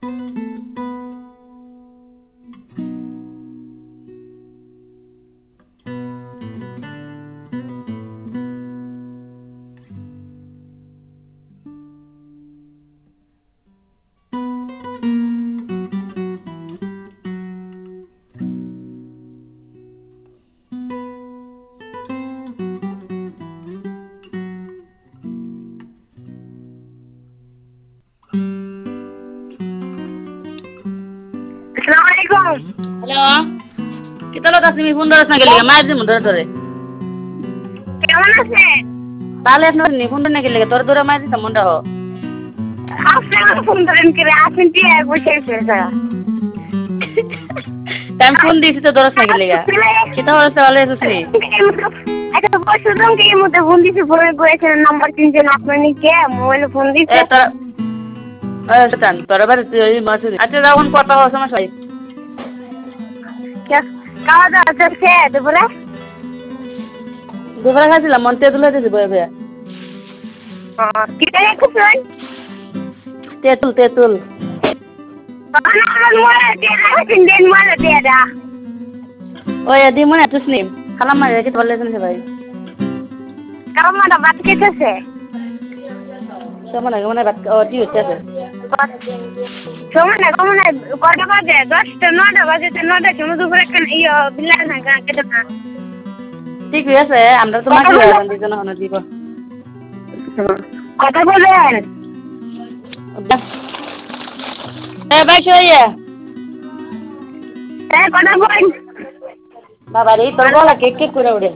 Hello, কিতা লোক তুমি ফোন ধরছ না গেলি মায়ের দিন ধরে কেমন আছেন? তাহলে আপনার নি ফোন না গেলে ধরে মায়ের দিন মনটা হো আপনার ফোন ধরেন কি আপনি কি বসে আছেন? আমি ফোন দিয়েছি তো ধরছ না গেলে কিতা হচ্ছে ভালো আছিস নি? আচ্ছা বসুন কি এর মধ্যে ফোন দিছি ফোনে করেছেন নাম্বার চিনছেন আপনার নি কে মোবাইলে ফোন দিছে তোর বাড়িতে ওই মাছ আচ্ছা যখন কথা হওয়ার সমস্যা হয় খাওয়া দাওয়া চলছে দুপুরে দুপুরে খাইছিলাম মন তেঁতুল হইতেছে বয়ে বয়ে কিটা খুঁজছেন তেঁতুল ওই দি মনে আছিস নি খালাম মারি রেখে বললে শুনছে ভাই কারমাটা বাদ কেটেছে কেমন আগে মনে বাদ ও টি হচ্ছে সময় কটা বাজে 10টা 9টা বাজে 9টার সময় দুপুরে বিল্লা না কেটে না ঠিক আছে আমরা তো মাটি হলাম দিজন হন দিব কথা বলেন ভাই সইয়া কথা বলেন বাবা রে তোর গলা কেক করে উড়ে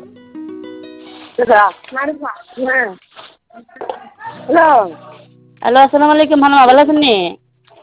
হ্যালো হ্যালো আসসালামু আলাইকুম ভালো আছেন নি